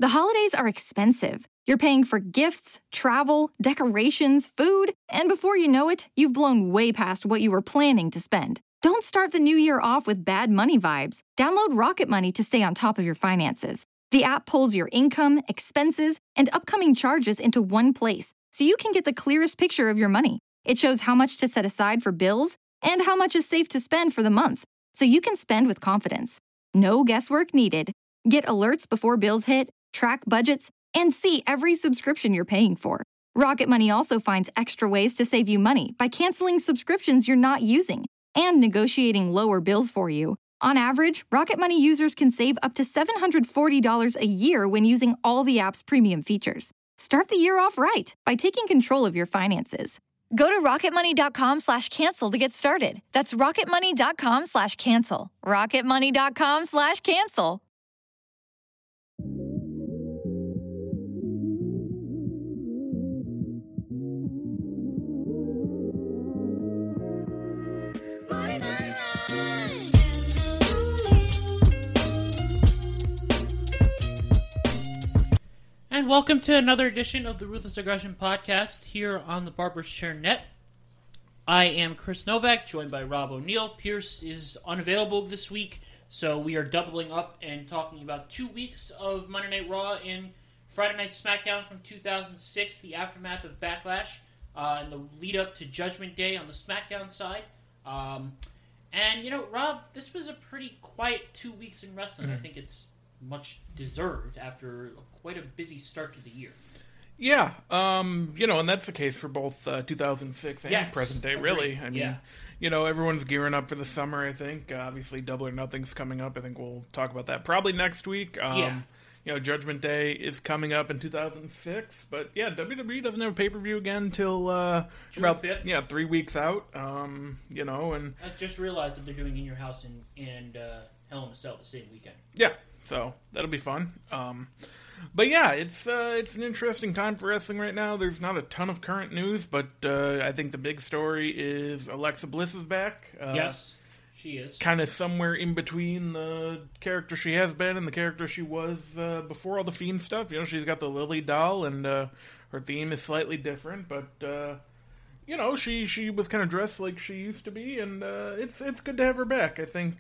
The holidays are expensive. You're paying for gifts, travel, decorations, food, and before you know it, you've blown way past what you were planning to spend. Don't start the new year off with bad money vibes. Download Rocket Money to stay on top of your finances. The app pulls your income, expenses, and upcoming charges into one place, so you can get the clearest picture of your money. It shows how much to set aside for bills and how much is safe to spend for the month, so you can spend with confidence. No guesswork needed. Get alerts before bills hit, track budgets, and see every subscription you're paying for. Rocket Money also finds extra ways to save you money by canceling subscriptions you're not using and negotiating lower bills for you. On average, Rocket Money users can save up to $740 a year when using all the app's premium features. Start the year off right by taking control of your finances. Go to rocketmoney.com/cancel to get started. That's rocketmoney.com/cancel. rocketmoney.com/cancel. And welcome to another edition of the Ruthless Aggression Podcast here on the Barber's Chair Net. I am Chris Novak, joined by Rob O'Neill. Pierce is unavailable this week, so we are doubling up and talking about 2 weeks of Monday Night Raw and Friday Night SmackDown from 2006, the aftermath of Backlash, and the lead-up to Judgment Day on the SmackDown side. And, you know, Rob, this was a pretty quiet 2 weeks in wrestling. I think it's much deserved after quite a busy start to the year. Yeah, you know, and that's the case for both 2006 and present day, really. I mean, you know, everyone's gearing up for the summer, I think. Obviously, Double or Nothing's coming up. I think we'll talk about that probably next week. You know, Judgment Day is coming up in 2006. But, yeah, WWE doesn't have a pay-per-view again until June about 5th. 3 weeks out, you know. And I just realized that they're doing In Your House and Hell in a Cell the same weekend. Yeah. So that'll be fun. But yeah, it's an interesting time for wrestling right now. There's not a ton of current news, but I think the big story is Alexa Bliss is back. Yes, she is. Kind of somewhere in between the character she has been and the character she was before all the Fiend stuff. You know, she's got the Lily doll, and her theme is slightly different, but you know, she was kind of dressed like she used to be, and it's good to have her back. I think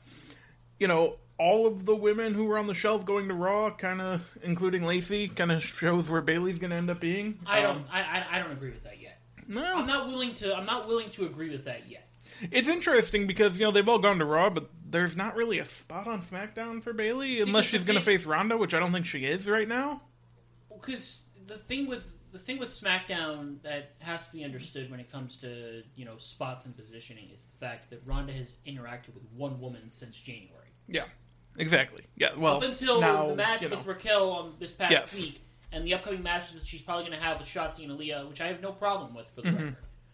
you know, all of the women who were on the shelf going to Raw, kind of, including Lacey, kind of shows where Bayley's going to end up being. I don't agree with that yet. No, I'm not willing to agree with that yet. It's interesting because, you know, they've all gone to Raw, but there's not really a spot on SmackDown for Bayley unless she's going to face Ronda, which I don't think she is right now. Because the thing with SmackDown that has to be understood when it comes to, you know, spots and positioning is the fact that Ronda has interacted with one woman since January. Yeah. Exactly. Yeah. Well, up until now, the match with Raquel on this past Yes. week, and the upcoming matches that she's probably going to have with Shotzi and Aaliyah, which I have no problem with for the record.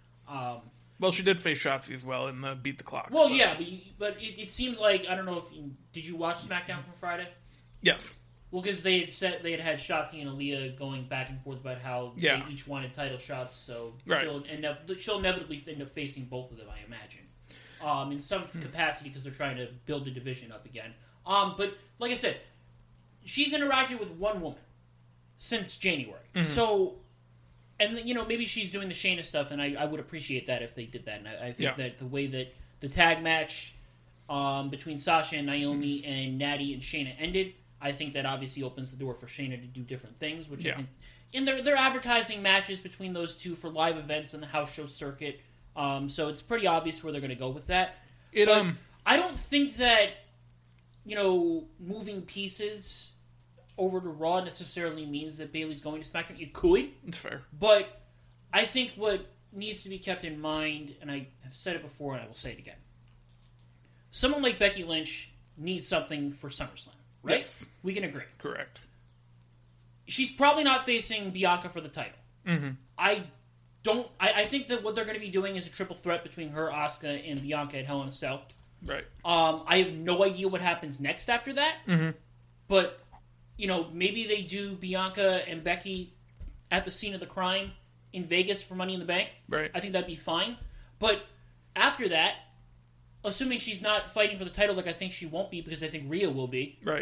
well, she did face Shotzi as well in the Beat the Clock. Well, yeah, but it seems like, I don't know if did you watch SmackDown from Friday? Yes. Well, because they had had Shotzi and Aaliyah going back and forth about how they each wanted title shots, so she'll inevitably end up facing both of them, I imagine, in some capacity because they're trying to build the division up again. But like I said, she's interacted with one woman since January. So, and you know, maybe she's doing the Shayna stuff, and I would appreciate that if they did that. And I think that the way that the tag match between Sasha and Naomi and Natty and Shayna ended, I think that obviously opens the door for Shayna to do different things. Which I think, and they're advertising matches between those two for live events in the house show circuit. So it's pretty obvious where they're going to go with that. But I don't think that, you know, moving pieces over to Raw necessarily means that Bayley's going to SmackDown. It could. It's fair. But I think what needs to be kept in mind, and I have said it before and I will say it again, someone like Becky Lynch needs something for SummerSlam, right? Yes. We can agree. Correct. She's probably not facing Bianca for the title. I think that what they're going to be doing is a triple threat between her, Asuka, and Bianca at Hell in a Cell. Right. I have no idea what happens next after that. But, you know, maybe they do Bianca and Becky at the scene of the crime in Vegas for Money in the Bank. Right. I think that'd be fine. But after that, assuming she's not fighting for the title like I think she won't be because I think Rhea will be. Right.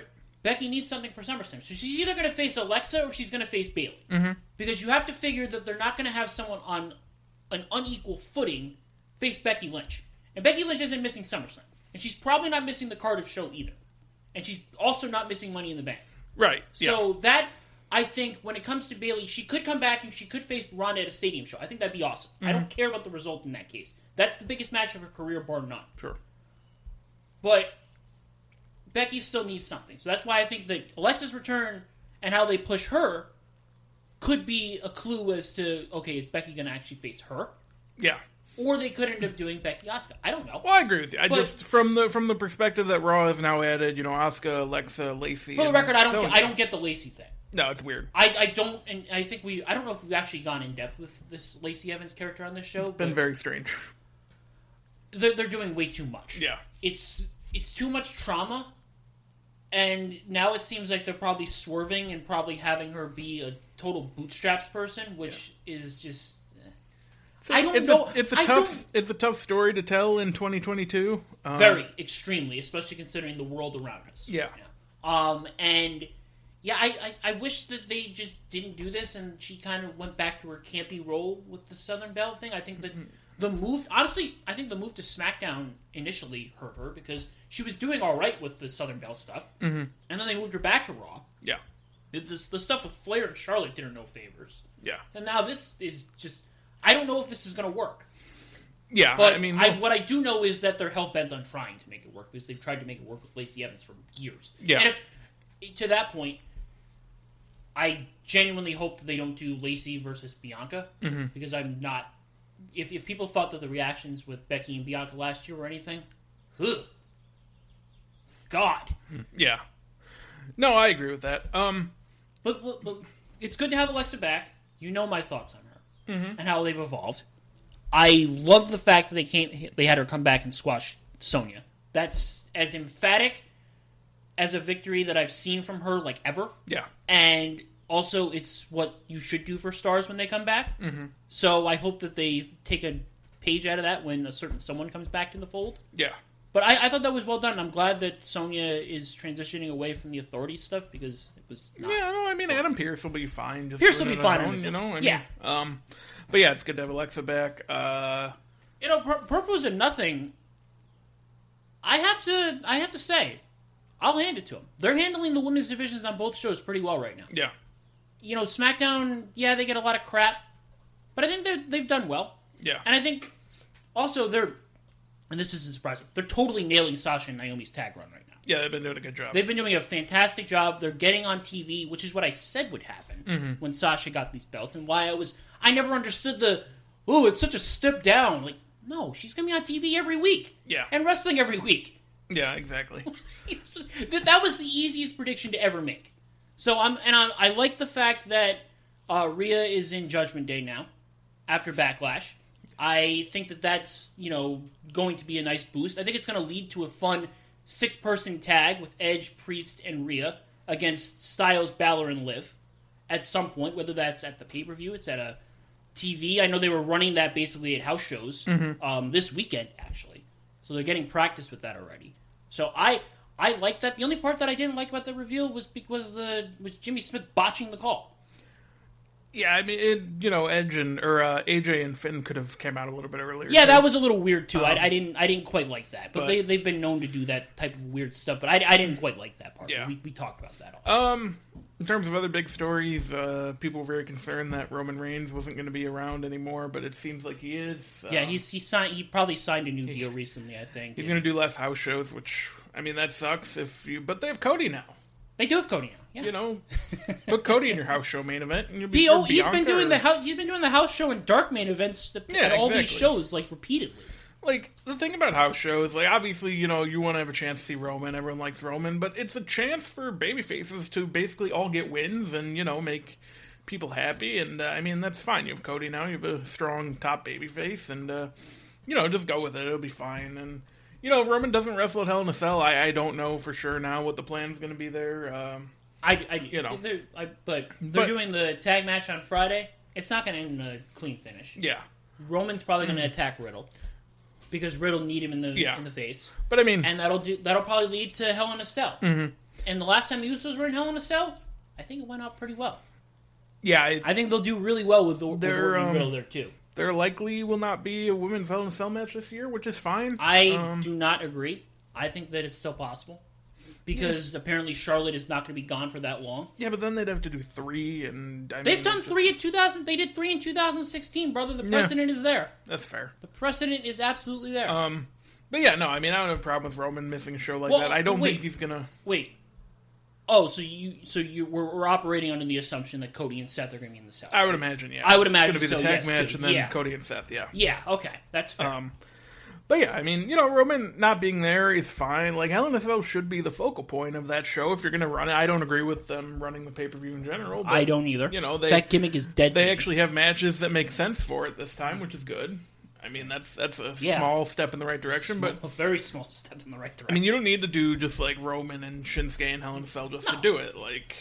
Becky needs something for SummerSlam. So she's either going to face Alexa or she's going to face Bayley. Mm-hmm. Because you have to figure that they're not going to have someone on an unequal footing face Becky Lynch. And Becky Lynch isn't missing SummerSlam. And she's probably not missing the Cardiff show either. And she's also not missing Money in the Bank. Right. So that, I think, when it comes to Bayley, she could come back and she could face Ronda at a stadium show. I think that'd be awesome. Mm-hmm. I don't care about the result in that case. That's the biggest match of her career, bar none. Sure. But Becky still needs something. So that's why I think that Alexa's return and how they push her could be a clue as to, okay, is Becky going to actually face her? Yeah. Or they could end up doing Becky Asuka. I don't know. Well, I agree with you. I just from the perspective that Raw has now added, Asuka, Alexa, Lacey. For the record, I don't get the Lacey thing. No, it's weird. I don't, and I think I don't know if we've actually gone in depth with this Lacey Evans character on this show. It's been very strange. They're doing way too much. Yeah. It's too much trauma, and now it seems like they're probably swerving and probably having her be a total bootstraps person, which is just. I don't know. It's a tough story to tell in 2022. Very, extremely, especially considering the world around us. Yeah. And yeah, I wish that they just didn't do this, and she kind of went back to her campy role with the Southern Belle thing. I think that the move, honestly, I think the move to SmackDown initially hurt her because she was doing all right with the Southern Belle stuff, and then they moved her back to Raw. Yeah. The stuff with Flair and Charlotte did her no favors. Yeah. And now this is just. I don't know if this is going to work. Yeah, but what I do know is that they're hell-bent on trying to make it work because they've tried to make it work with Lacey Evans for years. Yeah. And if, to that point, I genuinely hope that they don't do Lacey versus Bianca because I'm not... If people thought that the reactions with Becky and Bianca last year were anything, God. Yeah. No, I agree with that. But it's good to have Alexa back. You know my thoughts on her. And how they've evolved. I love the fact that they had her come back and squash Sonya. That's as emphatic as a victory that I've seen from her, like, ever. Yeah. And also, it's what you should do for stars when they come back. So I hope that they take a page out of that when a certain someone comes back to the fold. Yeah. But I thought that was well done. I'm glad that Sonya is transitioning away from the authority stuff because it was not... Yeah, no, I mean, Adam Pearce will be fine. Pierce will be fine. But yeah, it's good to have Alexa back. Purpose and Nothing, I have to say, I'll hand it to them. They're handling the women's divisions on both shows pretty well right now. Yeah. SmackDown, they get a lot of crap, but I think they've done well. Yeah. And I think also and this isn't surprising, they're totally nailing Sasha and Naomi's tag run right now. Yeah, they've been doing a good job. They've been doing a fantastic job. They're getting on TV, which is what I said would happen when Sasha got these belts, and why I never understood it's such a step down. Like, no, she's going to be on TV every week. Yeah. And wrestling every week. Yeah, exactly. That was the easiest prediction to ever make. So I like the fact that Rhea is in Judgment Day now, after Backlash. I think that that's, going to be a nice boost. I think it's going to lead to a fun 6-person tag with Edge, Priest, and Rhea against Styles, Balor, and Liv at some point, whether that's at the pay-per-view, it's at a TV. I know they were running that basically at house shows this weekend, actually. So they're getting practice with that already. So I like that. The only part that I didn't like about the reveal was Jimmy Smith botching the call. Yeah, I mean, Edge or AJ and Finn could have came out a little bit earlier. Yeah, that was a little weird too. I didn't quite like that, but they've been known to do that type of weird stuff. But I didn't quite like that part. Yeah. We talked about that. In terms of other big stories, people were very concerned that Roman Reigns wasn't going to be around anymore, but it seems like he is. Yeah, he signed. He probably signed a new deal recently. I think he's going to do less house shows, which that sucks. But they have Cody now. They do have Cody now. Yeah. Put Cody in your house show main event, and he's been doing the house show and dark main events at all these shows repeatedly. Like, the thing about house shows, obviously, you want to have a chance to see Roman. Everyone likes Roman, but it's a chance for babyfaces to basically all get wins and, make people happy. And, that's fine. You have Cody now. You have a strong top babyface, and, just go with it. It'll be fine. And, if Roman doesn't wrestle at Hell in a Cell, I don't know for sure now what the plan's going to be there. But they're doing the tag match on Friday. It's not going to end in a clean finish. Yeah. Roman's probably going to attack Riddle. Because Riddle need him in the face, but and that'll probably lead to Hell in a Cell. And the last time the Usos were in Hell in a Cell, I think it went out pretty well. Yeah, I think they'll do really well with Orton and Riddle there too. There likely will not be a women's Hell in a Cell match this year, which is fine. I do not agree. I think that it's still possible. Because apparently Charlotte is not going to be gone for that long. Yeah, but then they'd have to do 3, and they've done 3 in 2000. They did 3 in 2016, brother. The precedent is there. That's fair. The precedent is absolutely there. But yeah, no, I mean, I don't have a problem with Roman missing a show like that. I don't think he's gonna. Wait. Oh, we're operating under the assumption that Cody and Seth are going to be in the South. I would imagine, yeah. I would imagine it's going to be the tag match, and then Cody and Seth, yeah. Yeah, okay, that's fair. But yeah, I mean, Roman not being there is fine. Like, Hell in a Cell should be the focal point of that show if you're going to run it. I don't agree with them running the pay-per-view in general. But, I don't either. That gimmick is dead. They actually have matches that make sense for it this time, which is good. I mean, that's a small step in the right direction. But a very small step in the right direction. I mean, you don't need to do just like Roman and Shinsuke and Hell in a Cell just to do it. Like,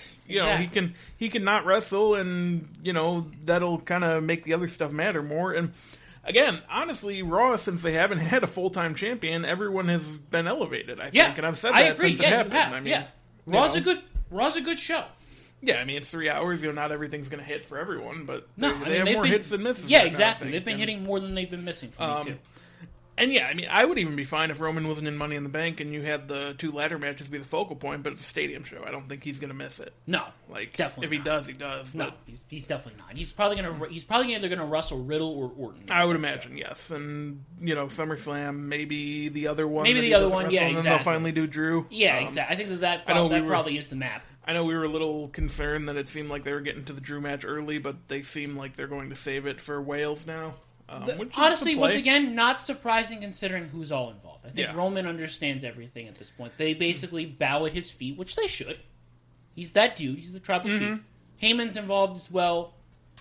he can not wrestle, and, that'll kind of make the other stuff matter more. And again, honestly, Raw, since they haven't had a full-time champion, everyone has been elevated, I think. And I've said that since it happened. I mean, Raw's a good show. Yeah, I mean, it's 3 hours. Not everything's going to hit for everyone, but they have more hits than misses. Yeah, exactly. They've been hitting more than they've been missing for me, too. And yeah, I mean, I would even be fine if Roman wasn't in Money in the Bank and you had the 2 ladder matches be the focal point, but it's a stadium show. I don't think he's going to miss it. No, definitely. If he does, he does. No, he's definitely not. He's probably either going to wrestle Riddle or Orton. I would imagine, yes. And SummerSlam, maybe the other one. Yeah, exactly. And then they'll finally do Drew. Yeah, exactly. I think that probably is the map. I know we were a little concerned that it seemed like they were getting to the Drew match early, but they seem like they're going to save it for Wales now. Honestly, once again, not surprising considering who's all involved. I think Roman understands everything at this point. They basically bow at his feet, which they should. He's that dude. He's the tribal chief. Heyman's involved as well.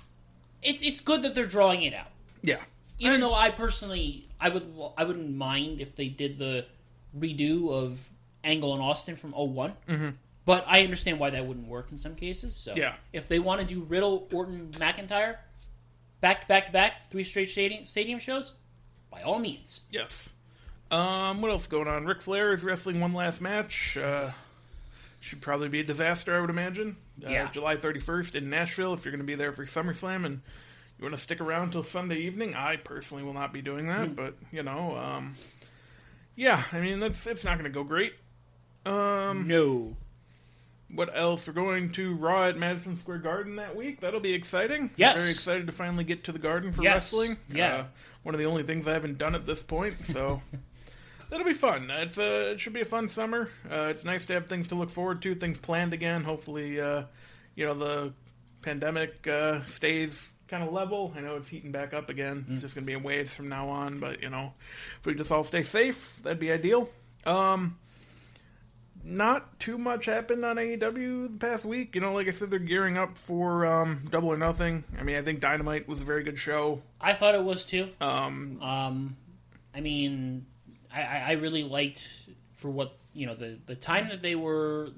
It's good that they're drawing it out. Yeah. Even though I personally, I wouldn't mind if they did the redo of Angle and Austin from 01. Mm-hmm. But I understand why that wouldn't work in some cases. So if they want to do Riddle, Orton, McIntyre, back to back to back, 3 straight stadium shows, by all means. Yes. What else going on? Ric Flair is wrestling one last match. Should probably be a disaster, I would imagine. July 31st in Nashville, if you're going to be there for SummerSlam and you want to stick around until Sunday evening. I personally will not be doing that, but, yeah, I mean, it's not going to go great. No. What else? We're going to Raw at Madison Square Garden that week. That'll be exciting. Yes. I'm very excited to finally get to the Garden for wrestling. Yeah. One of the only things I haven't done at this point, so that'll be fun. It should be a fun summer. It's nice to have things to look forward to, things planned again. Hopefully, the pandemic stays kind of level. I know it's heating back up again. It's just going to be in waves from now on, but, if we just all stay safe, that'd be ideal. Not too much happened on AEW the past week. Like I said, they're gearing up for Double or Nothing. I mean, I think Dynamite was a very good show. I thought it was too. I mean, I really liked for what the time that they were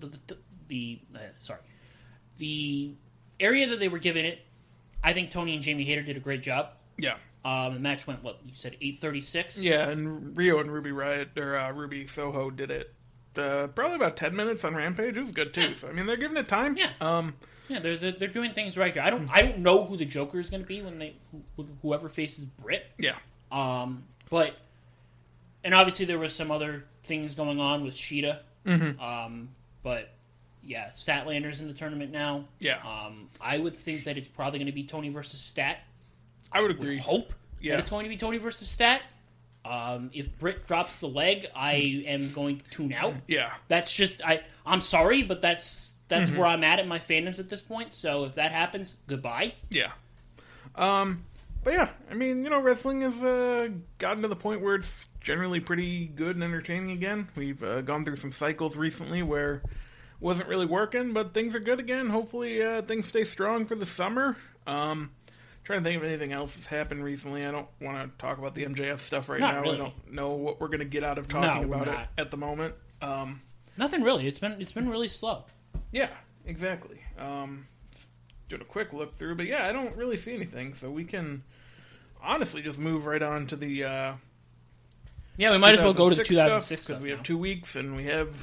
the area that they were given it. I think Tony and Jamie Hayter did a great job. Yeah. The match went you said 8:36. Yeah, and Rio and Ruby Riott or Ruby Soho did it. Probably about 10 minutes on Rampage. It was good too. Yeah. So I mean, they're giving it time. Yeah. They're doing things right here. I don't know who the Joker is going to be when whoever faces Britt. Yeah. But obviously there was some other things going on with Sheeta. Mm-hmm. But yeah, Statlander's in the tournament now. Yeah. I would think that it's probably going to be Tony versus Stat. I would agree. Hope that it's going to be Tony versus Stat. If Britt drops the leg, I am going to tune out. Yeah. That's just I'm sorry, but that's where I'm at in my fandoms at this point. So if that happens, goodbye. Yeah. But yeah, I mean, wrestling has gotten to the point where it's generally pretty good and entertaining again. We've gone through some cycles recently where it wasn't really working, but things are good again. Hopefully things stay strong for the summer. Trying to think of anything else that's happened recently. I don't want to talk about the MJF stuff now. Really. I don't know what we're going to get out of talking about it at the moment. Nothing really. It's been really slow. Yeah, exactly. Doing a quick look through, but yeah, I don't really see anything, so we can honestly just move right on to the. We might as well go to the 2006 because we have 2 weeks and we have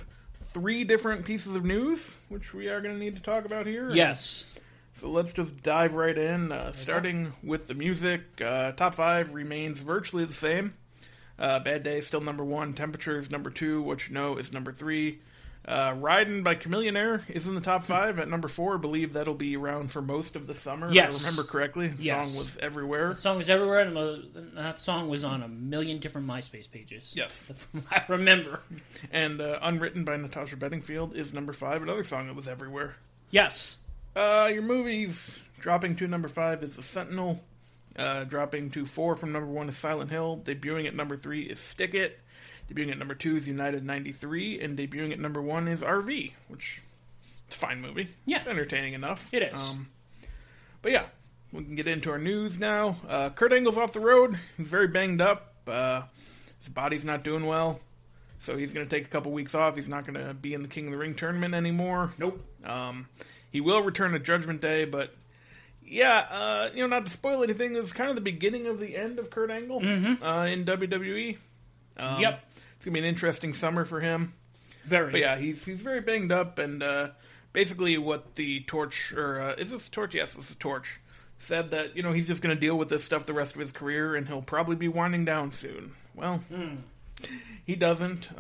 3 different pieces of news, which we are going to need to talk about here. Yes. So let's just dive right in, starting with the music. Top 5 remains virtually the same. Bad Day still number 1, Temperatures number 2, What You Know is number 3. Riding by Chameleonaire is in the top 5 at number 4. I believe that'll be around for most of the summer. Yes. If I remember correctly. The song was everywhere. The song was everywhere, and that song was on a million different MySpace pages. Yes. I remember. And Unwritten by Natasha Bedingfield is number 5, another song that was everywhere. Yes. Your movies, dropping to number 5 is The Sentinel. Dropping to 4 from number 1 is Silent Hill. Debuting at number 3 is Stick It. Debuting at number 2 is United 93. And debuting at number 1 is RV, which is a fine movie. Yeah. It's entertaining enough. It is. But yeah, we can get into our news now. Kurt Angle's off the road. He's very banged up. His body's not doing well. So he's going to take a couple weeks off. He's not going to be in the King of the Ring tournament anymore. Nope. He will return to Judgment Day, but yeah, not to spoil anything, it's kind of the beginning of the end of Kurt Angle in WWE. Yep. It's going to be an interesting summer for him. Very. But yeah, he's very banged up, and basically what the Torch, or is this Torch? Yes, this is Torch, said that, he's just going to deal with this stuff the rest of his career, and he'll probably be winding down soon. Well, he doesn't.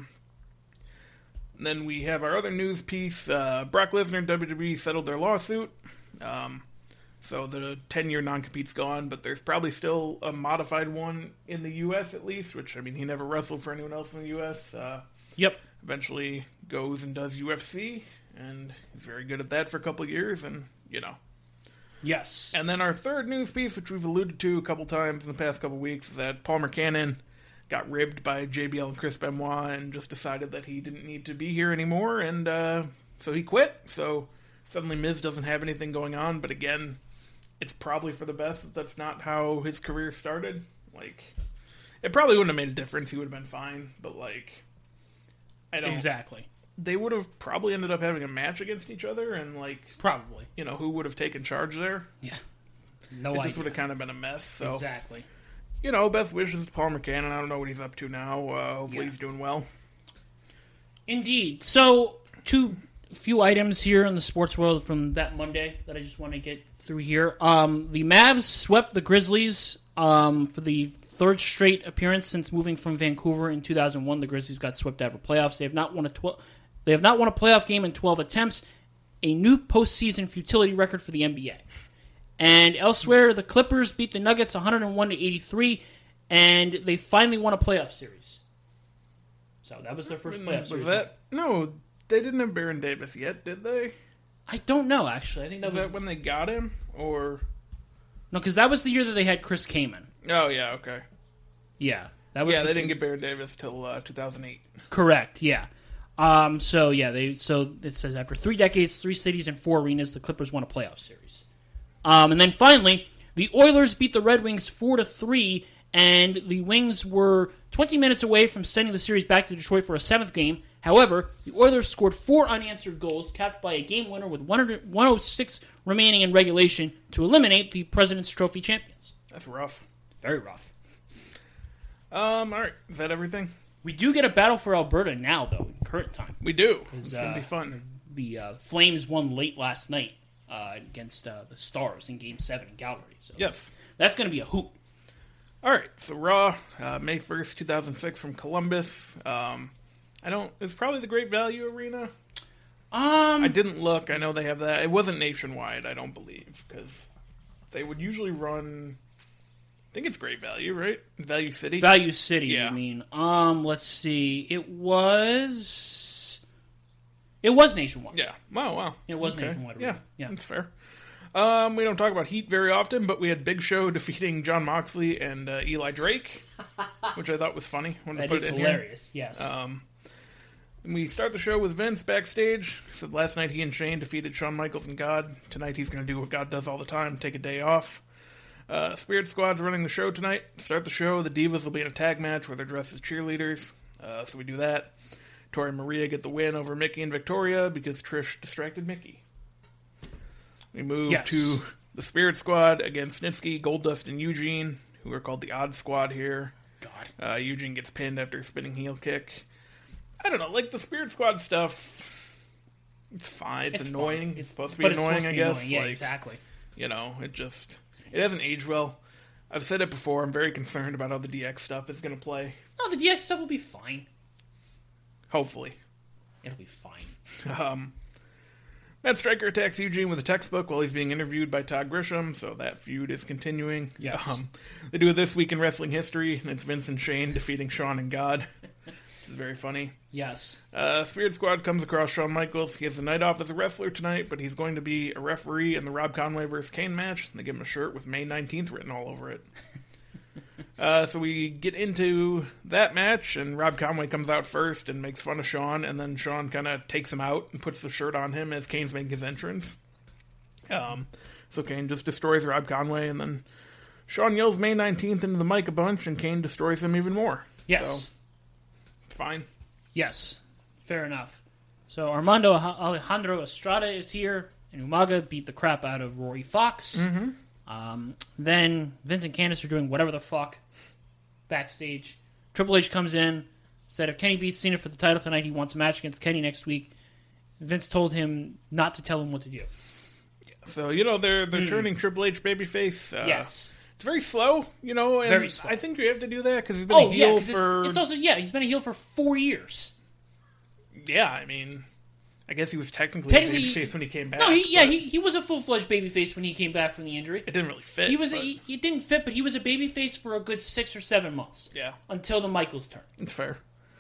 Then we have our other news piece. Brock Lesnar and WWE settled their lawsuit. So the 10-year non-compete's gone, but there's probably still a modified one in the U.S. at least, which, he never wrestled for anyone else in the U.S. Yep. Eventually goes and does UFC, and he's very good at that for a couple of years, and, Yes. And then our third news piece, which we've alluded to a couple times in the past couple of weeks, is that Palmer Cannon got ribbed by JBL and Chris Benoit and just decided that he didn't need to be here anymore, and so he quit. So suddenly Miz doesn't have anything going on, but again, it's probably for the best that that's not how his career started. It probably wouldn't have made a difference. He would have been fine, but I don't... Exactly. They would have probably ended up having a match against each other, and probably. Who would have taken charge there? Yeah. No idea. It just would have kind of been a mess, so... Exactly. Best wishes to Palmer Cannon. I don't know what he's up to now. Hopefully he's doing well. Indeed. So, few items here in the sports world from that Monday that I just want to get through here. The Mavs swept the Grizzlies for the third straight appearance since moving from Vancouver in 2001. The Grizzlies got swept out of playoffs. They have not won a playoff game in 12 attempts, a new postseason futility record for the NBA. And elsewhere, the Clippers beat the Nuggets 101-83, and they finally won a playoff series. So that was their first playoff series. No, they didn't have Baron Davis yet, did they? I don't know, actually. I think was that when they got him, or no? Because that was the year that they had Chris Kaman. Oh yeah, okay. Yeah, that was. Yeah, they didn't get Baron Davis till 2008. Correct. Yeah. So it says after 3 decades, 3 cities, and 4 arenas, the Clippers won a playoff series. And then finally, the Oilers beat the Red Wings 4-3, and the Wings were 20 minutes away from sending the series back to Detroit for a 7th game. However, the Oilers scored 4 unanswered goals, capped by a game winner with 106 remaining in regulation to eliminate the President's Trophy champions. That's rough. Very rough. All right. Is that everything? We do get a battle for Alberta now, though, in current time. We do. It's going to be fun. The Flames won late last night against the Stars in Game 7 in Calgary. So yes. That's going to be a hoot. All right. So Raw, May 1st, 2006 from Columbus. It's probably the Great Value Arena. I didn't look. I know they have that. It wasn't nationwide, I don't believe, because they would usually run... I think it's Great Value, right? Value City? Value City, yeah. You mean. Let's see. It was nationwide. Yeah. Wow. It was nationwide. Yeah, that's fair. We don't talk about Heat very often, but we had Big Show defeating Jon Moxley and Eli Drake, which I thought was funny. That is hilarious, yes. And we start the show with Vince backstage. He said last night he and Shane defeated Shawn Michaels and God. Tonight he's going to do what God does all the time, take a day off. Spirit Squad's running the show tonight. Start the show, the Divas will be in a tag match where they're dressed as cheerleaders. So we do that. Tori and Maria get the win over Mickey and Victoria because Trish distracted Mickey. We move to the Spirit Squad against Snitsky, Goldust, and Eugene, who are called the Odd Squad here. God. Eugene gets pinned after a spinning heel kick. I don't know, like the Spirit Squad stuff, it's fine. It's annoying. It's supposed to be annoying, I guess. Yeah, exactly. You know, it hasn't aged well. I've said it before, I'm very concerned about how the DX stuff is going to play. No, the DX stuff will be fine. Hopefully. It'll be fine. Matt Striker attacks Eugene with a textbook while he's being interviewed by Todd Grisham, so that feud is continuing. Yes. They do it this week in wrestling history, and it's Vince and Shane defeating Shawn and God. Which is very funny. Yes. Spirit Squad comes across Shawn Michaels. He has the night off as a wrestler tonight, but he's going to be a referee in the Rob Conway vs. Kane match. They give him a shirt with May 19th written all over it. So we get into that match, and Rob Conway comes out first and makes fun of Shawn, and then Shawn kind of takes him out and puts the shirt on him as Kane's making his entrance. So Kane just destroys Rob Conway, and then Shawn yells May 19th into the mic a bunch, and Kane destroys him even more. Yes. So, fine. Yes. Fair enough. So Armando Alejandro Estrada is here, and Umaga beat the crap out of Rory Fox. Mm-hmm. Then Vince and Candice are doing whatever the fuck backstage. Triple H comes in, said if Kenny beats Cena for the title tonight, he wants a match against Kenny next week. Vince told him not to tell him what to do. So, they're turning Triple H babyface. Yes. It's very slow, and very slow. I think you have to do that because he's been a heel for... It's also, he's been a heel for 4 years. Yeah, I mean... I guess he was technically a babyface when he came back. No, he was a full-fledged babyface when he came back from the injury. It didn't really fit. He didn't fit, but he was a babyface for a good 6 or 7 months. Yeah. Until the Michaels turn. It's fair.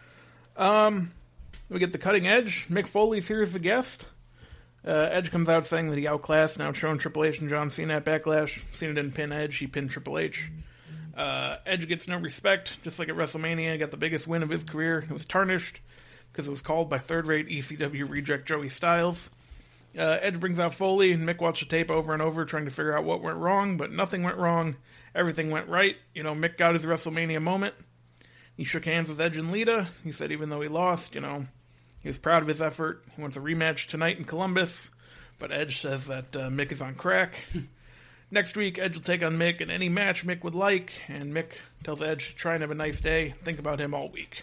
We get the cutting edge. Mick Foley's here as the guest. Edge comes out saying that he outclassed and outshone Triple H and John Cena at Backlash. Cena didn't pin Edge, he pinned Triple H. Edge gets no respect, just like at WrestleMania. Got the biggest win of his career. It was tarnished because it was called by third-rate ECW reject Joey Styles. Edge brings out Foley, and Mick watched the tape over and over trying to figure out what went wrong, but nothing went wrong. Everything went right. Mick got his WrestleMania moment. He shook hands with Edge and Lita. He said even though he lost, he was proud of his effort. He wants a rematch tonight in Columbus, but Edge says that Mick is on crack. Next week, Edge will take on Mick in any match Mick would like, and Mick tells Edge to try and have a nice day. Think about him all week.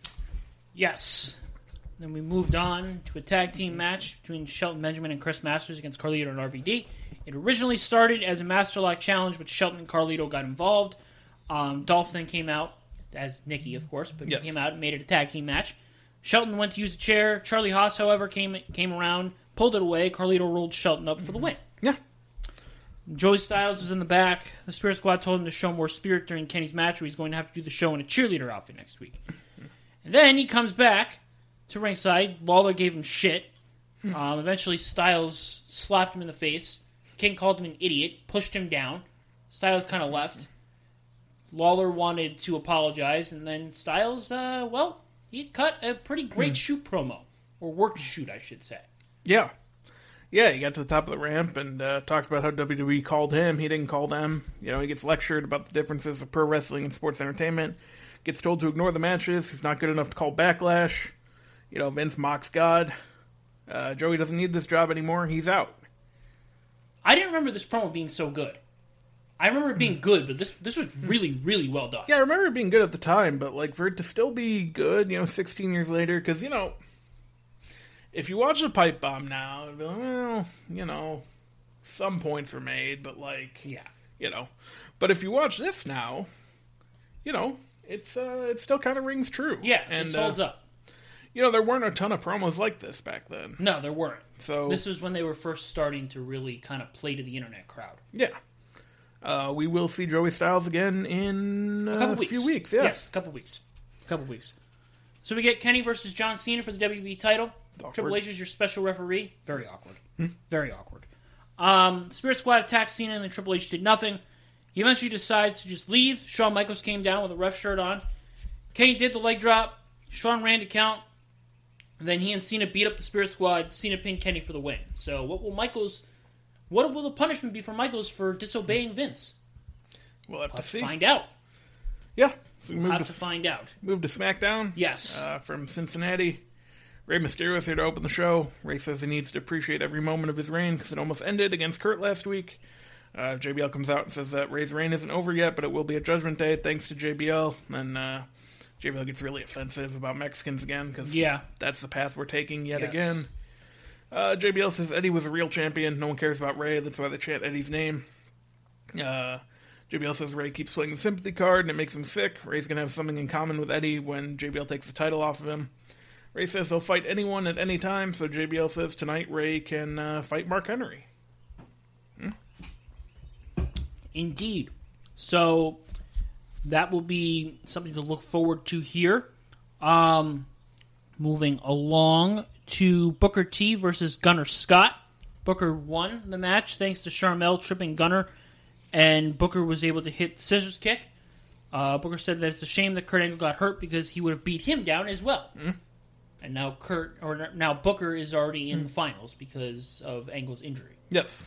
Yes. Then we moved on to a tag team match between Shelton Benjamin and Chris Masters against Carlito and RVD. It originally started as a Master Lock challenge, but Shelton and Carlito got involved. Dolph then came out, as Nikki, of course, but he came out and made it a tag team match. Shelton went to use a chair. Charlie Haas, however, came around, pulled it away. Carlito rolled Shelton up for the win. Yeah. Joey Styles was in the back. The Spirit Squad told him to show more spirit during Kenny's match, or he's going to have to do the show in a cheerleader outfit next week. And then he comes back to ringside. Lawler gave him shit. Eventually, Styles slapped him in the face. King called him an idiot, pushed him down. Styles kind of left. Lawler wanted to apologize, and then Styles, he cut a pretty great shoot promo. Or work shoot, I should say. Yeah. Yeah, he got to the top of the ramp and talked about how WWE called him. He didn't call them. He gets lectured about the differences of pro wrestling and sports entertainment. Gets told to ignore the matches. He's not good enough to call Backlash. Vince mocks God. Joey doesn't need this job anymore. He's out. I didn't remember this promo being so good. I remember it being good, but this was really, really well done. Yeah, I remember it being good at the time, but for it to still be good, 16 years later, because, if you watch the Pipe Bomb now, it'd be like, well, some points were made, but But if you watch this now, it still kind of rings true. Yeah, and it holds up. There weren't a ton of promos like this back then. No, there weren't. So this was when they were first starting to really kind of play to the internet crowd. Yeah. We will see Joey Styles again in a few weeks. Yeah. Yes, a couple weeks. So we get Kenny versus John Cena for the WWE title. Awkward. Triple H is your special referee. Very awkward. Very awkward. Spirit Squad attacked Cena, and then Triple H did nothing. He eventually decides to just leave. Shawn Michaels came down with a ref shirt on. Kenny did the leg drop. Shawn ran to count. And then he and Cena beat up the Spirit Squad. Cena pinned Kenny for the win. So what will the punishment be for Michaels for disobeying Vince? We'll have to see. Find out. Yeah. So we'll have to find out. Move to SmackDown. Yes. From Cincinnati. Rey Mysterio is here to open the show. Rey says he needs to appreciate every moment of his reign because it almost ended against Kurt last week. JBL comes out and says that Rey's reign isn't over yet, but it will be at Judgment Day, thanks to JBL. And JBL gets really offensive about Mexicans again, because that's the path we're taking yet again. JBL says Eddie was a real champion. No one cares about Ray. That's why they chant Eddie's name. JBL says Ray keeps playing the sympathy card, and it makes him sick. Ray's going to have something in common with Eddie when JBL takes the title off of him. Ray says he'll fight anyone at any time, so JBL says tonight Ray can fight Mark Henry. Indeed. So that will be something to look forward to here. Moving along to Booker T versus Gunnar Scott. Booker won the match thanks to Sharmell tripping Gunnar, and Booker was able to hit the scissors kick. Booker said that it's a shame that Kurt Angle got hurt because he would have beat him down as well. And now Booker is already in the finals because of Angle's injury. Yes.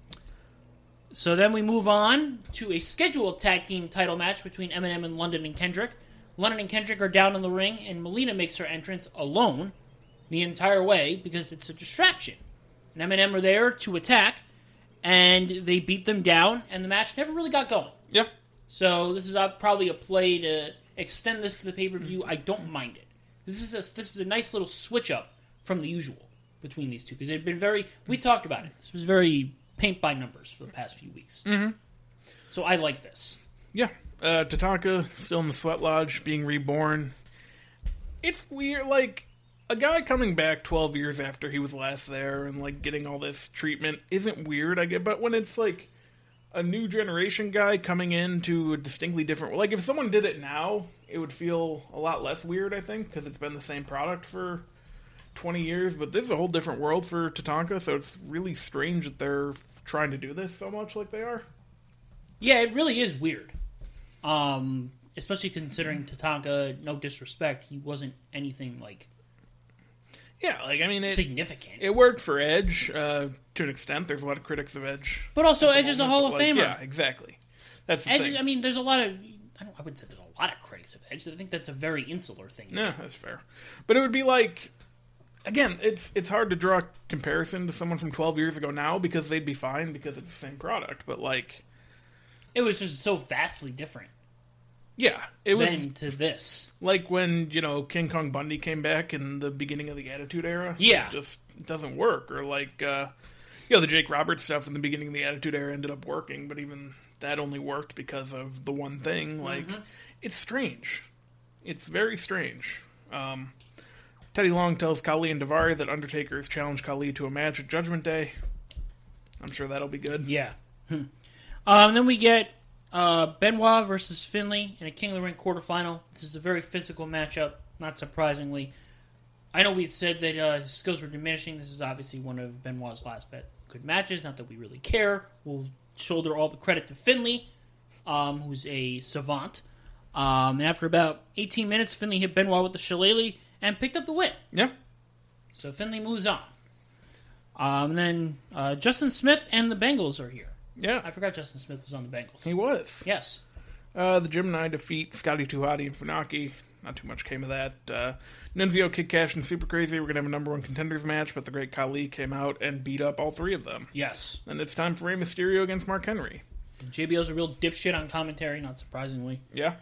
So then we move on to a scheduled tag team title match between Eminem and London and Kendrick. London and Kendrick are down in the ring, and Melina makes her entrance alone the entire way because it's a distraction. And Eminem are there to attack, and they beat them down, and the match never really got going. Yeah. So this is probably a play to extend this to the pay-per-view. I don't mind it. This is a nice little switch-up from the usual between these two, because it had been very... We talked about it. This was very... paint by numbers for the past few weeks. So I like this. Yeah. Tatanka still in the Sweat Lodge, being reborn. It's weird, like, a guy coming back 12 years after he was last there and, like, getting all this treatment isn't weird, I get, but when it's, like, a new generation guy coming into a distinctly different... Like, if someone did it now, it would feel a lot less weird, I think, because it's been the same product for 20 years, but this is a whole different world for Tatanka, so it's really strange that they're trying to do this so much like they are. Yeah, it really is weird. Especially considering Tatanka, no disrespect, he wasn't anything like... Yeah, like, I mean... significant. It worked for Edge, to an extent. There's a lot of critics of Edge. But also, Edge is a Hall of Famer. Yeah, exactly. That's the thing. I mean, there's a lot of... I wouldn't say there's a lot of critics of Edge. I think that's a very insular thing. Yeah, that's fair. But it would be like... Again, it's hard to draw a comparison to someone from 12 years ago now because they'd be fine because it's the same product. But, like... It was just so vastly different. Yeah, it was... Than to this. Like when, King Kong Bundy came back in the beginning of the Attitude Era. Yeah. It just doesn't work. Or like, the Jake Roberts stuff in the beginning of the Attitude Era ended up working, but even that only worked because of the one thing. Like, it's strange. It's very strange. Teddy Long tells Khali and Daivari that Undertaker has challenged Khali to a match at Judgment Day. I'm sure that'll be good. Yeah. Then we get Benoit versus Finlay in a King of the Ring quarterfinal. This is a very physical matchup, not surprisingly. I know we said that his skills were diminishing. This is obviously one of Benoit's last good matches. Not that we really care. We'll shoulder all the credit to Finlay, who's a savant. And after about 18 minutes, Finlay hit Benoit with the shillelagh and picked up the win. Yeah. So Finlay moves on. And then Justin Smith and the Bengals are here. Yeah. I forgot Justin Smith was on the Bengals. He was. Yes. The Gemini defeat Scotty 2 Hotty and Funaki. Not too much came of that. Nunzio, Kid Cash, and Super Crazy were going to have a number one contenders match, but the Great Khali came out and beat up all three of them. Yes. And it's time for Rey Mysterio against Mark Henry. JBL's a real dipshit on commentary, not surprisingly. Yeah.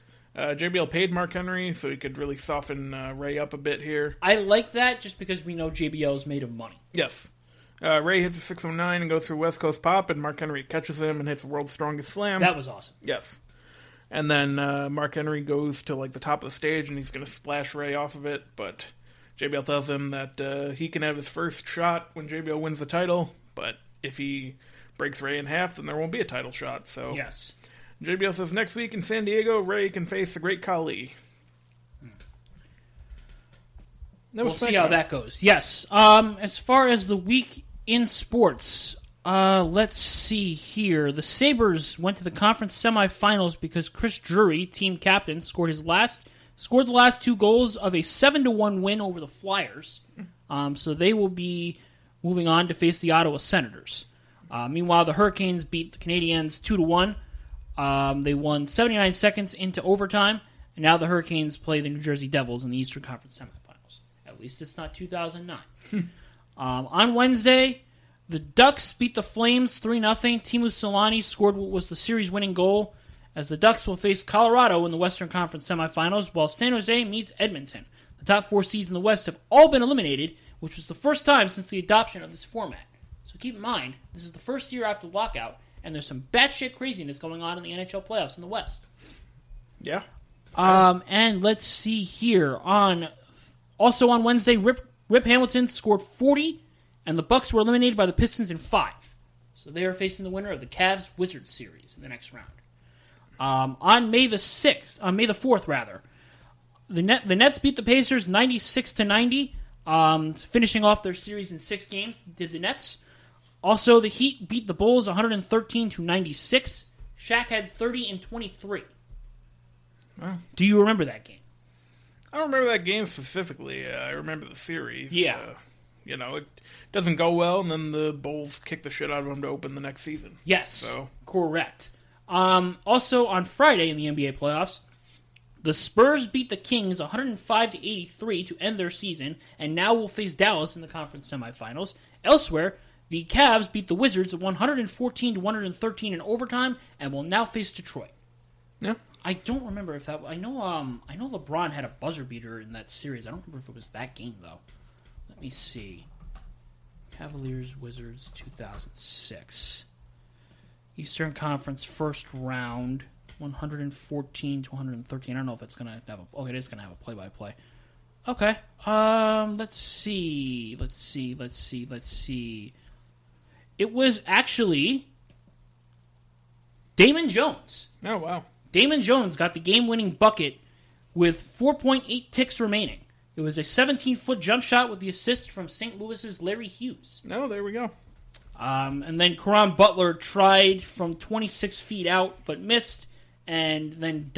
JBL paid Mark Henry, so he could really soften Ray up a bit here. I like that just because we know JBL's made of money. Yes. Ray hits a 609 and goes through West Coast Pop, and Mark Henry catches him and hits the World's Strongest Slam. That was awesome. Yes. And then Mark Henry goes to like the top of the stage, and he's going to splash Ray off of it, but JBL tells him that he can have his first shot when JBL wins the title, but if he breaks Ray in half, then there won't be a title shot. So yes. JBL says next week in San Diego, Ray can face the Great Khali. We'll see how that goes. Yes. As far as the week in sports, let's see here. The Sabres went to the conference semifinals because Chris Drury, team captain, scored the last two goals of a 7-1 win over the Flyers. So they will be moving on to face the Ottawa Senators. Meanwhile, the Hurricanes beat the Canadiens 2-1. They won 79 seconds into overtime, and now the Hurricanes play the New Jersey Devils in the Eastern Conference semifinals. At least it's not 2009. On Wednesday, the Ducks beat the Flames 3-0. Teemu Selanne scored what was the series-winning goal as the Ducks will face Colorado in the Western Conference semifinals, while San Jose meets Edmonton. The top 4 seeds in the West have all been eliminated, which was the first time since the adoption of this format. So keep in mind, this is the first year after lockout, and there's some batshit craziness going on in the NHL playoffs in the West. Yeah. And let's see here. Also on Wednesday, Rip Hamilton scored 40, and the Bucks were eliminated by the Pistons in 5. So they are facing the winner of the Cavs-Wizards series in the next round. On May the 4th, the Nets beat the Pacers 96-90, finishing off their series in 6 games. Did the Nets? Also, the Heat beat the Bulls 113-96. Shaq had 30 and 23. Wow. Do you remember that game? I don't remember that game specifically. I remember the series. Yeah. It doesn't go well, and then the Bulls kick the shit out of them to open the next season. Yes, correct. Also, on Friday in the NBA playoffs, the Spurs beat the Kings 105-83 to end their season, and now will face Dallas in the conference semifinals. Elsewhere, the Cavs beat the Wizards 114-113 in overtime, and will now face Detroit. Yeah. I don't remember if that. I know LeBron had a buzzer beater in that series. I don't remember if it was that game though. Let me see. Cavaliers Wizards 2006. Eastern Conference first round 114-113. I don't know if it's gonna have a. Oh, it is gonna have a play-by-play. Okay. Let's see. It was actually Damon Jones. Oh wow. Damon Jones got the game-winning bucket with 4.8 ticks remaining. It was a 17-foot jump shot with the assist from St. Louis's Larry Hughes. Oh, there we go. And then Caron Butler tried from 26 feet out, but missed. And then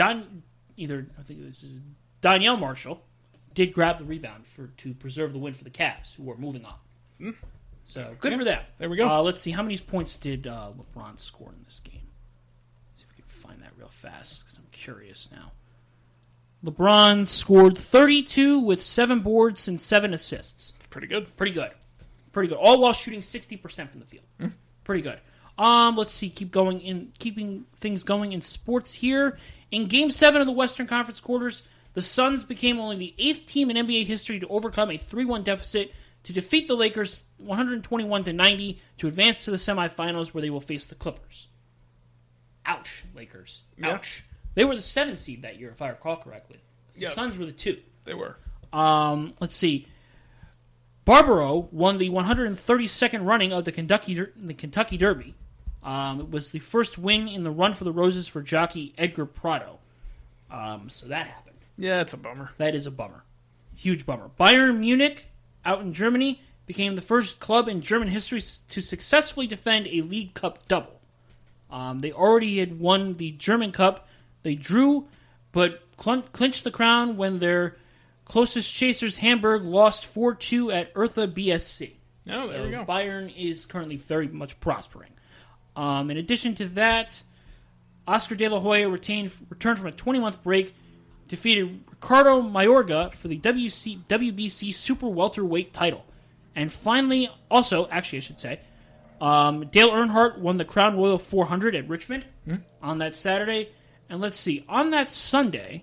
Danielle Marshall did grab the rebound to preserve the win for the Cavs, who were moving on. So, good for them. There we go. Let's see, how many points did LeBron score in this game? Find that real fast because I'm curious now. LeBron scored 32 with 7 boards and 7 assists. That's pretty good. Pretty good. All while shooting 60% from the field. Pretty good. Let's see. Keeping things going in sports here. In Game 7 of the Western Conference quarters, the Suns became only the 8th team in NBA history to overcome a 3-1 deficit to defeat the Lakers 121-90 to advance to the semifinals where they will face the Clippers. Ouch, Lakers. Ouch. Yeah. They were the 7th seed that year, if I recall correctly. The Suns were the 2. They were. Let's see. Barbaro won the 132nd running of the Kentucky Derby. It was the first win in the Run for the Roses for jockey Edgar Prado. So that happened. Yeah, it's a bummer. That is a bummer. Huge bummer. Bayern Munich, out in Germany, became the first club in German history to successfully defend a League Cup double. They already had won the German Cup. They drew, but clinched the crown when their closest chasers, Hamburg, lost 4-2 at Hertha BSC. Oh, there we go. Bayern is currently very much prospering. In addition to that, Oscar De La Hoya returned from a 20-month break, defeated Ricardo Mayorga for the WBC Super Welterweight title. And finally, Dale Earnhardt won the Crown Royal 400 at Richmond on that Saturday. And let's see, on that Sunday,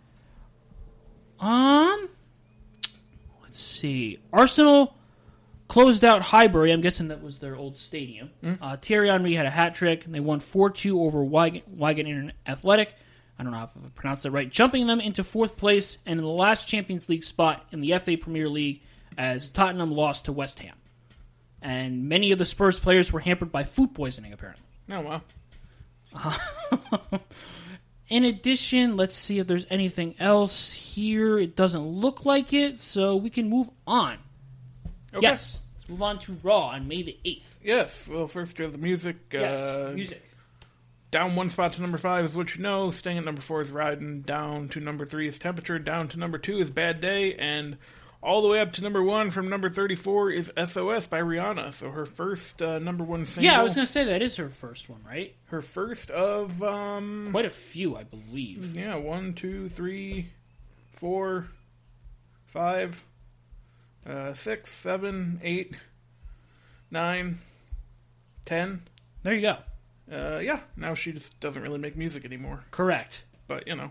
Arsenal closed out Highbury. I'm guessing that was their old stadium. Thierry Henry had a hat trick, and they won 4-2 over Wigan Athletic. I don't know if I pronounced that right. Jumping them into 4th place and in the last Champions League spot in the FA Premier League as Tottenham lost to West Ham. And many of the Spurs players were hampered by food poisoning, apparently. Oh, wow. In addition, let's see if there's anything else here. It doesn't look like it, so we can move on. Okay. Yes, let's move on to Raw on May the 8th. Yes, well, first we have the music. Yes, music. Down 1 spot to number 5 is What You Know. Staying at number 4 is Riding. Down to number 3 is Temperature. Down to number 2 is Bad Day. And all the way up to number 1 from number 34 is SOS by Rihanna. So her first number 1 single. Yeah, I was going to say that is her first one, right? Her first of... quite a few, I believe. Yeah, 1, 2, 3, 4, 5, 6, 7, 8, 9, 10. There you go. now she just doesn't really make music anymore. Correct. But, and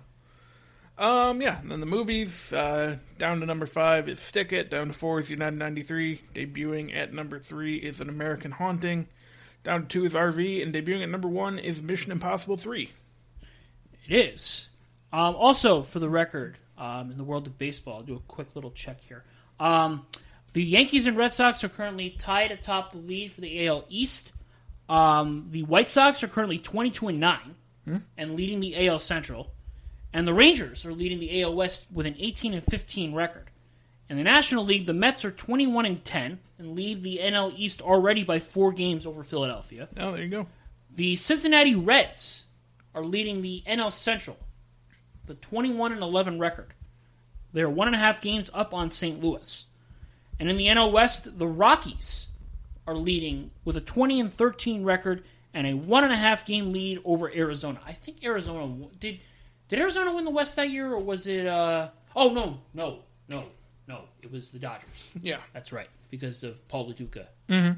then the movies, down to number 5 is Stick It, down to 4 is United 93, debuting at number 3 is An American Haunting, down to 2 is RV, and debuting at number 1 is Mission Impossible 3. It is. Also, for the record, in the world of baseball, I'll do a quick little check here. The Yankees and Red Sox are currently tied atop the lead for the AL East. The White Sox are currently 22-9 and leading the AL Central. And the Rangers are leading the AL West with an 18-15 record. In the National League, the Mets are 21-10 and lead the NL East already by 4 games over Philadelphia. Oh, there you go. The Cincinnati Reds are leading the NL Central, the 21-11 record. They're 1.5 games up on St. Louis. And in the NL West, the Rockies are leading with a 20-13 record and a 1.5 game lead over Arizona. I think Arizona did Arizona win the West that year, or was it? Oh no. It was the Dodgers. Yeah, that's right, because of Paul LaDuca and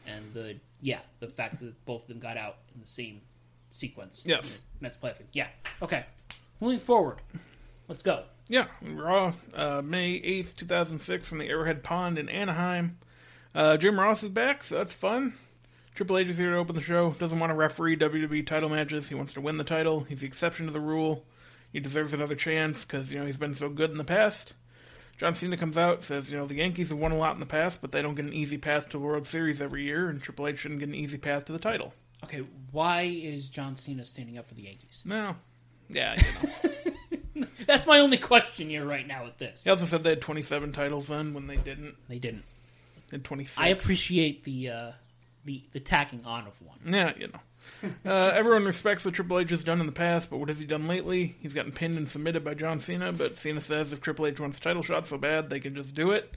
the fact that both of them got out in the same sequence. Yes, Mets playoff. Yeah. Okay. Moving forward, let's go. Yeah, Raw, May 8th, 2006, from the Arrowhead Pond in Anaheim. Jim Ross is back, so that's fun. Triple H is here to open the show. Doesn't want to referee WWE title matches. He wants to win the title. He's the exception to the rule. He deserves another chance because, he's been so good in the past. John Cena comes out, says, the Yankees have won a lot in the past, but they don't get an easy path to the World Series every year, and Triple H shouldn't get an easy path to the title. Okay, why is John Cena standing up for the Yankees? No. Yeah, That's my only question here right now with this. He also said they had 27 titles then when they didn't. They didn't. They had 26. I appreciate the tacking on of one. Yeah, everyone respects what Triple H has done in the past, but what has he done lately? He's gotten pinned and submitted by John Cena, but Cena says if Triple H wants title shots so bad, they can just do it.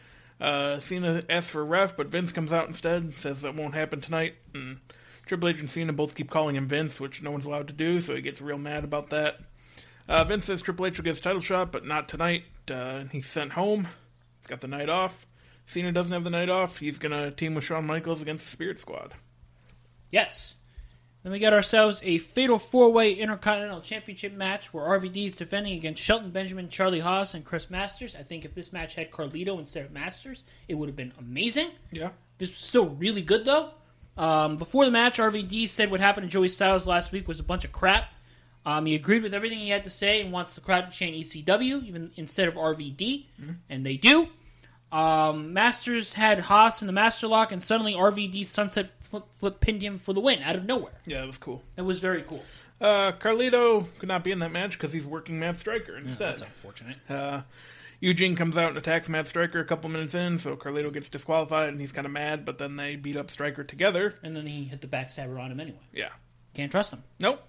Cena asks for a ref, but Vince comes out instead, says that won't happen tonight, and Triple H and Cena both keep calling him Vince, which no one's allowed to do, so he gets real mad about that. Vince says Triple H will get his title shot, but not tonight. He's sent home. He's got the night off. Cena doesn't have the night off. He's going to team with Shawn Michaels against the Spirit Squad. Yes. Then we got ourselves a fatal 4-way Intercontinental Championship match where RVD is defending against Shelton Benjamin, Charlie Haas, and Chris Masters. I think if this match had Carlito instead of Masters, it would have been amazing. Yeah. This was still really good, though. Before the match, RVD said what happened to Joey Styles last week was a bunch of crap. He agreed with everything he had to say and wants the crowd to chant ECW even instead of RVD, and they do. Masters had Haas in the Master Lock, and suddenly RVD Sunset Flip pinned him for the win out of nowhere. Yeah, it was cool. It was very cool. Carlito could not be in that match because he's working Matt Striker instead. That's unfortunate. Eugene comes out and attacks Matt Striker a couple minutes in, so Carlito gets disqualified, and he's kind of mad, but then they beat up Striker together. And then he hit the backstabber on him anyway. Yeah. Can't trust him. Nope.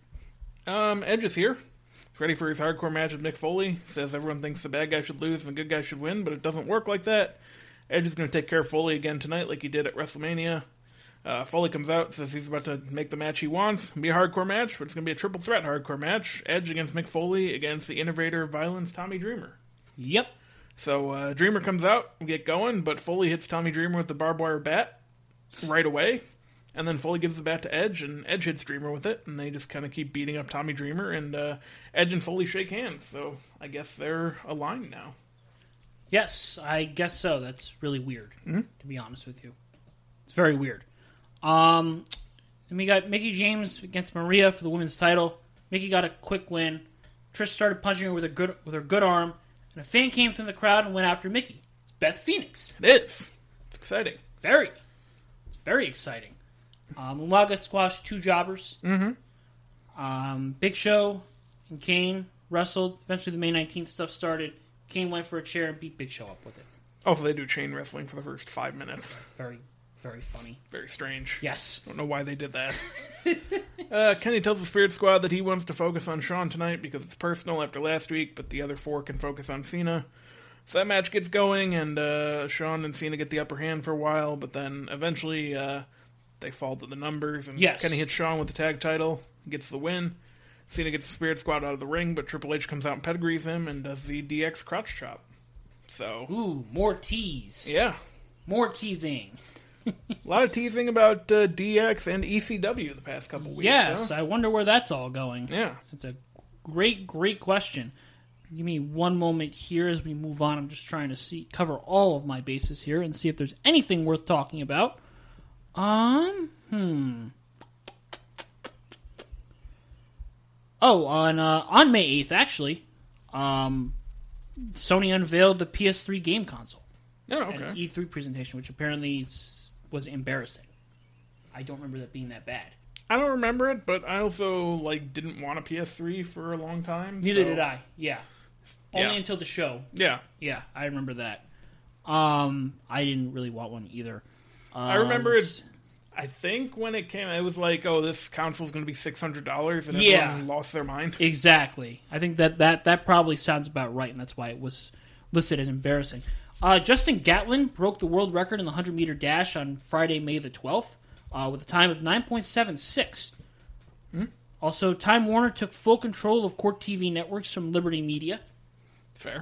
Edge is here. He's ready for his hardcore match with Mick Foley. Says everyone thinks the bad guy should lose and the good guy should win, but it doesn't work like that. Edge is going to take care of Foley again tonight like he did at WrestleMania. Foley comes out, says he's about to make the match he wants. It'll be a hardcore match, but it's going to be a triple threat hardcore match. Edge against Mick Foley against the innovator of violence, Tommy Dreamer. Yep. So Dreamer comes out, we get going, but Foley hits Tommy Dreamer with the barbed wire bat right away. And then Foley gives the bat to Edge, and Edge hits Dreamer with it, and they just kind of keep beating up Tommy Dreamer, and Edge and Foley shake hands, so I guess they're aligned now. Yes, I guess so. That's really weird, to be honest with you. It's very weird. Then we got Mickie James against Maria for the women's title. Mickie got a quick win. Trish started punching her with her good arm, and a fan came from the crowd and went after Mickie. It's Beth Phoenix. It is. It's exciting. Very. It's very exciting. Umaga squashed 2 jobbers. Big Show and Kane wrestled. Eventually the May 19th stuff started. Kane went for a chair and beat Big Show up with it. Also, they do chain wrestling for the first 5 minutes. Very, very funny. Very strange. Yes. Don't know why they did that. Kenny tells the Spirit Squad that he wants to focus on Shawn tonight because it's personal after last week, but the other 4 can focus on Cena. So that match gets going, and Shawn and Cena get the upper hand for a while, but then eventually they fall to the numbers, and Kenny hits Shawn with the tag title, gets the win. Cena gets the Spirit Squad out of the ring, but Triple H comes out and pedigrees him and does the DX crotch chop. So, ooh, more tease. Yeah. More teasing. A lot of teasing about DX and ECW the past couple weeks. Yes, I wonder where that's all going. Yeah. It's a great question. Give me one moment here as we move on. I'm just trying to cover all of my bases here and see if there's anything worth talking about. Oh, on May 8th, actually, Sony unveiled the PS3 game console. Oh, okay. At its E3 presentation, which apparently was embarrassing. I don't remember that being that bad. I don't remember it, but I also didn't want a PS3 for a long time. Neither did I. Yeah. Only until the show. Yeah. Yeah, I remember that. I didn't really want one either. I remember it. I think when it came, it was like, "Oh, this console's going to be $600," and everyone lost their mind. Exactly. I think that probably sounds about right, and that's why it was listed as embarrassing. Justin Gatlin broke the world record in the 100-meter dash on Friday, May the 12th, with a time of 9.76. Also, Time Warner took full control of Court TV networks from Liberty Media. Fair.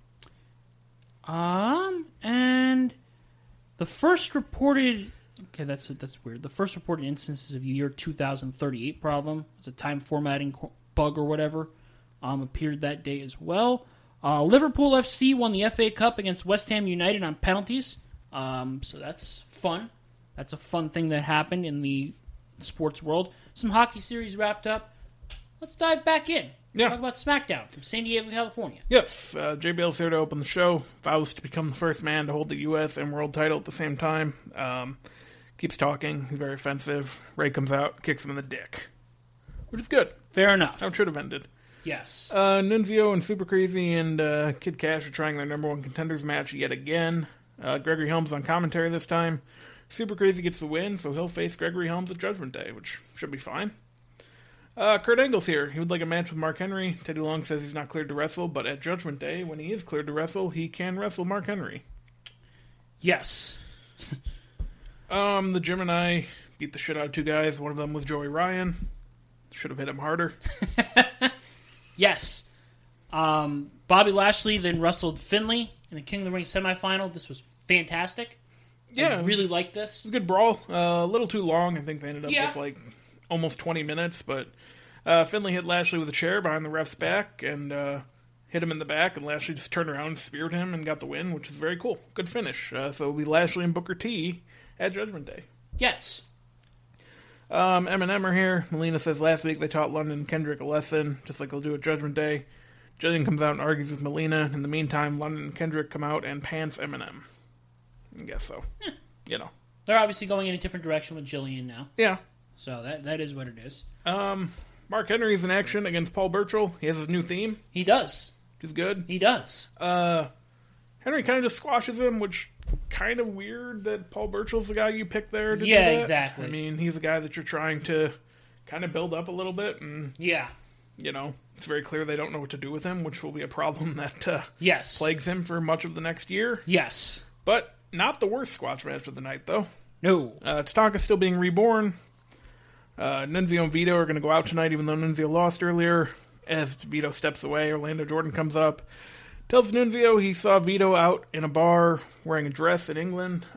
And the first reported... Okay, that's weird. The first reported instances of year 2038 problem, it's a time formatting bug or whatever, appeared that day as well. Liverpool FC won the FA Cup against West Ham United on penalties. So that's fun. That's a fun thing that happened in the sports world. Some hockey series wrapped up. Let's dive back in. Yeah. Talk about SmackDown from San Diego, California. Yes, JBL's here to open the show. Vows to become the first man to hold the U.S. and world title at the same time. Keeps talking. He's very offensive. Ray comes out, kicks him in the dick. Which is good. Fair enough. How it should have ended. Yes. Nunzio and Super Crazy and Kid Cash are trying their number one contenders match yet again. Gregory Helms on commentary this time. Super Crazy gets the win, so he'll face Gregory Helms at Judgment Day, which should be fine. Kurt Angle's here. He would like a match with Mark Henry. Teddy Long says he's not cleared to wrestle, but at Judgment Day, when he is cleared to wrestle, he can wrestle Mark Henry. Yes. The Gemini beat the shit out of two guys. One of them was Joey Ryan. Should have hit him harder. Yes. Bobby Lashley then wrestled Finlay in the King of the Ring semifinal. This was fantastic. Yeah. I really liked this. It was a good brawl. A little too long. I think they ended up with almost 20 minutes, but Finlay hit Lashley with a chair behind the ref's back and hit him in the back, and Lashley just turned around and speared him and got the win, which is very cool. Good finish. So it'll be Lashley and Booker T at Judgment Day. Yes. Eminem are here. Melina says last week they taught London and Kendrick a lesson, just like they'll do at Judgment Day. Jillian comes out and argues with Melina. In the meantime, London and Kendrick come out and pants Eminem. I guess so. You know. They're obviously going in a different direction with Jillian now. Yeah. So that is what it is. Mark Henry's in action against Paul Burchill. He has his new theme. He does. Which is good. He does. Henry kind of just squashes him, which kind of weird that Paul Burchill's the guy you picked there to do Yeah, that. exactly. I mean, he's the guy that you're trying to kind of build up a little bit, and you know, it's very clear they don't know what to do with him, which will be a problem that plagues him for much of the next year. Yes. But not the worst squash match of the night, though. No. Tatanka's still being reborn. Nunzio and Vito are going to go out tonight, even though Nunzio lost earlier. As Vito steps away, Orlando Jordan comes up, tells Nunzio he saw Vito out in a bar wearing a dress in England.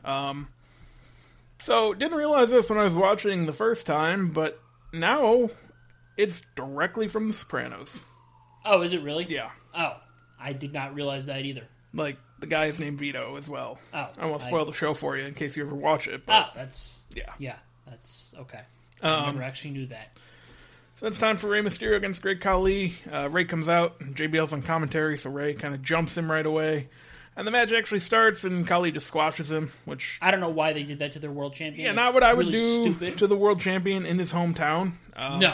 So, didn't realize this when I was watching the first time, but now it's directly from The Sopranos. Oh, is it really? Yeah. Oh, I did not realize that either. Like, the guy is named Vito as well. Oh. I won't spoil the show for you in case you ever watch it. But that's... Yeah, that's... Okay. I never actually knew that. So it's time for Rey Mysterio against Great Khali. Rey comes out, and JBL's on commentary, so Rey kind of jumps him right away. And the match actually starts, and Khali just squashes him, which... I don't know why they did that to their world champion. Yeah, not what I would really do to the world champion in his hometown. No.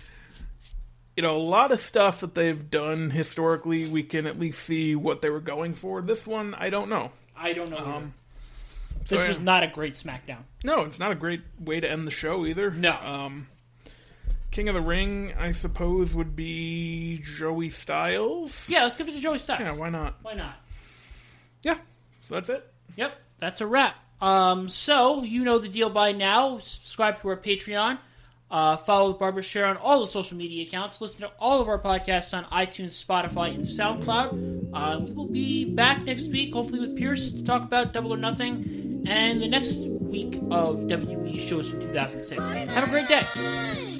You know, a lot of stuff that they've done historically, we can at least see what they were going for. This one, I don't know. I don't know This was not a great SmackDown. No, it's not a great way to end the show either. No. King of the Ring, I suppose, would be Joey Styles. Yeah, let's give it to Joey Styles. Yeah, why not? Why not? Yeah, so that's it. Yep, that's a wrap. So, you know the deal by now. Subscribe to our Patreon. Follow the Barber Share on all the social media accounts. Listen to all of our podcasts on iTunes, Spotify, and SoundCloud. We will be back next week, hopefully with Pierce, to talk about Double or Nothing. And the next week of WWE shows from 2006. Have a great day.